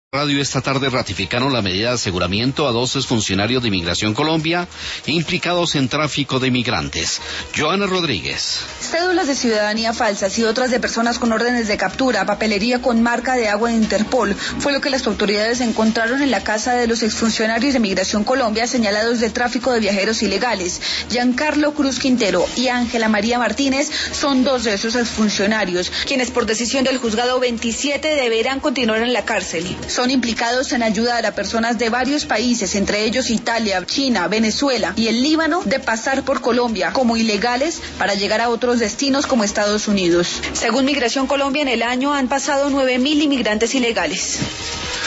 Radio esta tarde ratificaron la medida de aseguramiento a 12 funcionarios de Inmigración Colombia implicados en tráfico de inmigrantes. Joana Rodríguez. Cédulas de ciudadanía falsas y otras de personas con órdenes de captura, papelería con marca de agua de Interpol, fue lo que las autoridades encontraron en la casa de los exfuncionarios de Inmigración Colombia señalados de tráfico de viajeros ilegales. Giancarlo Cruz Quintero y Ángela María Martínez son dos de esos exfuncionarios, quienes por decisión del juzgado 27 deberán continuar en la cárcel. Son implicados en ayudar a personas de varios países, entre ellos Italia, China, Venezuela y el Líbano, de pasar por Colombia como ilegales para llegar a otros destinos como Estados Unidos. Según Migración Colombia, en el año han pasado 9.000 inmigrantes ilegales.